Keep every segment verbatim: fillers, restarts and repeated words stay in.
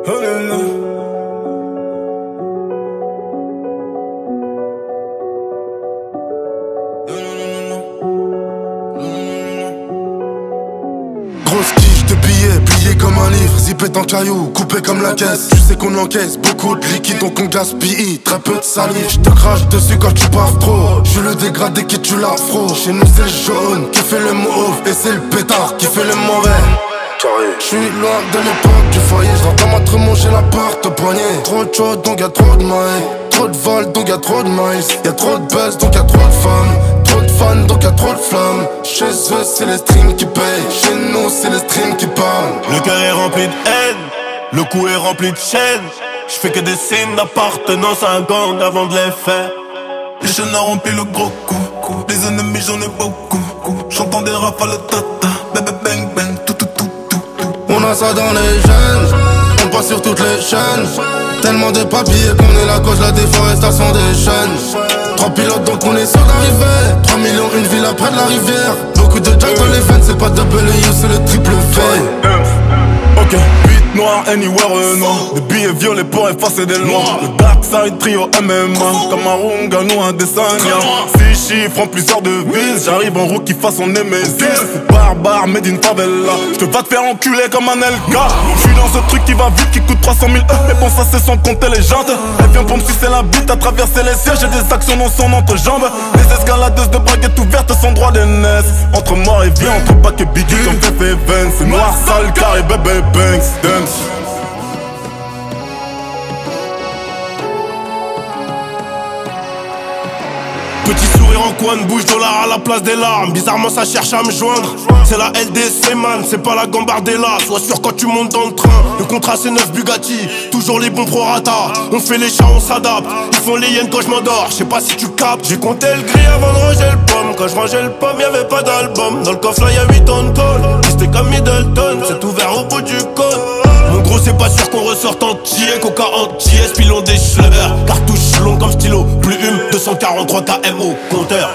Oh là là. Grosse quiche de billets, plié comme un livre, zippé en caillou, coupé comme la caisse. Tu sais qu'on encaisse beaucoup de liquide, donc on gaspille très peu de salive. Je te crache dessus quand tu baves trop. Je suis le dégradé qui tue l'afro. Chez nous c'est le jaune qui fait le mauve, et c'est le pétard qui fait le mauvais. Je suis loin de l'époque du foyer, je rentre dans ma tremont, j'ai la porte au poignet. Trop de choses donc y'a trop de mailles, trop de vol donc y'a trop de miles. Y'a trop de buzz donc y'a trop de femmes, trop de fans donc y'a trop de flammes. Chez eux c'est les streams qui payent, chez nous c'est les streams qui parlent. Le cœur est rempli de haine, le cou est rempli de chaînes. Je fais que des signes d'appartenance à un gang avant de les faire. Les chaînes ont rempli le gros coup, des ennemis j'en ai beaucoup. J'entends des rafales tata, bébé bang bang, tout tout tout tout tout. On a ça dans les gènes, on passe sur toutes les chaînes. Tellement de papiers qu'on est la cause de la déforestation des chaînes. Trois pilotes donc on est sûr d'arriver. Trois millions une ville après de la rivière. Beaucoup de jack dans les veines, c'est pas double U, c'est le triple V. Ok, huit noirs, anywhere, euh, non. Des billets violets pour effacer des lois. Le Dark Side Trio M M A, Cameroun, Gano, un dessin. Six chiffres en plusieurs devises. J'arrive en rookie façon Nemesis. Barbare, made in favela. J'te vas te faire enculer comme un L K. J'suis dans ce truc qui va vite, qui coûte trois cent mille. Mais bon, ça c'est sans compter les jantes. Elle vient pour me sucer la bite, à traverser les sièges. J'ai des actions dans son entrejambe. Des escaladeuses de braguettes ouvertes sans droit d'aînesse. Entre mort et vie, entre Pac et Biggie comme F F Vance. C'est noir, sale, carré, bébé, banks, dance. Petit sourire en coin de bouche, dollar à la place des larmes. Bizarrement ça cherche à me joindre. C'est la L D C man, c'est pas la Gambardella. Sois sûr quand tu montes dans le train. Le contrat c'est neuf Bugatti, toujours les bons prorata. On fait les chats, on s'adapte. Ils font les hyènes quand je m'endors, je sais pas si tu captes. J'ai compté le gris avant de ranger le pomme. Quand je rangeais le pomme, y'avait pas d'album. Dans le coffre là y'a huit tonnes de colle. C'était comme Middleton, c'est ouvert au bout du cône. Mon gros c'est pas sûr qu'on ressorte entier. Coca entier, spilon des schleurs. Cartouche long comme stylo, plume deux cent quarante-trois K M au compteur.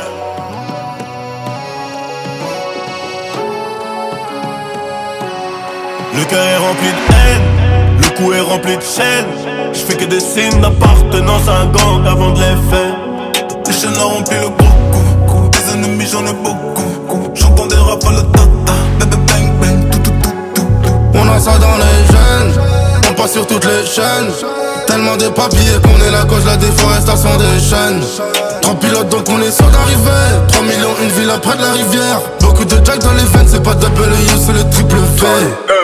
Le cœur est rempli de haine, le cou est rempli de chaînes. Je fais que des signes d'appartenance à un gang avant de les faire. Les chaînes ont rempli le gros coup, des ennemis j'en ai beaucoup. J'entends des rafales tata, bébé bang bang, tout tout tout tout tout. On a ça dans les gènes, on passe sur toutes les chaînes. Tellement de papiers qu'on est la cause de la déforestation des chaînes. Trois pilotes donc on est sûr d'arriver. Trois millions une ville après de la rivière. Beaucoup de jack dans les veines, c'est pas double U, c'est le triple V.